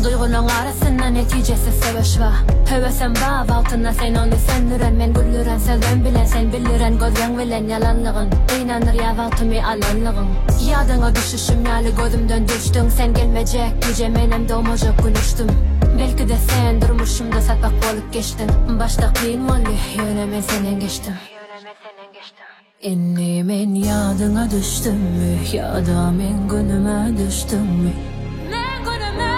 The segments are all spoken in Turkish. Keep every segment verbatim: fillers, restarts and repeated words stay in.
Duygunun arasında neticesi seveş va. Hevesen bağ altına sen onu sendiren, men güllüren sevden bilen sen biliren, gözden bilen yalanlığın inanır ya valtımı alanlığın. Yadına düşüşüm yalı gözümden düştün, sen gelmeyecek gece menem doğmayacak gün uçtum. Belki de sen durmuşumda satmak olup geçtin. Başta kıyın oldu yöne men senden geçtim. İnni men yadına düştüm mü, ya da men günüme düştüm mü? Men günüme,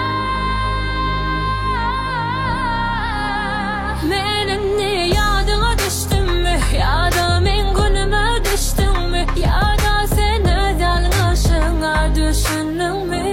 men inni yadına düştüm mü, ya da men günüme düştüm mü? Ya da sen özellaşına düşündün mü?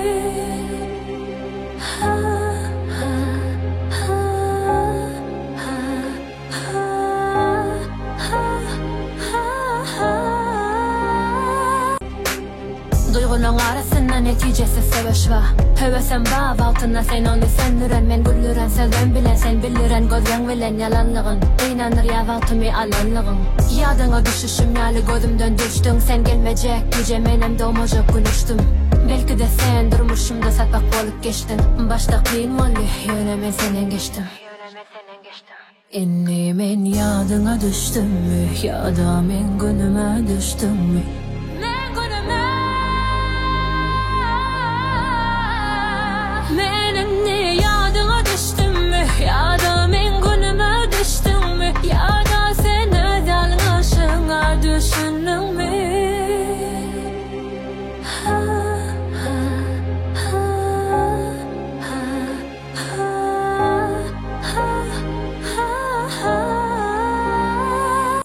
Duygunun arasında neticesi seveş va. Hevesen bağ altına sen onu sendiren, men güllüren sevden bilen sen biliren, gözden bilen yalanlığın inanır ya valtımı alanlığın. Yadına düşüşüm yalı gözümden düştün, sen gelmeyecek gece menem doğmayacak gün uçtum. Belki de sen durmuşumda satmak olup geçtin. Başta kıyın oldu yöne men senden geçtim. İnni men yadına düştüm mü, ya da men günüme düştüm mü?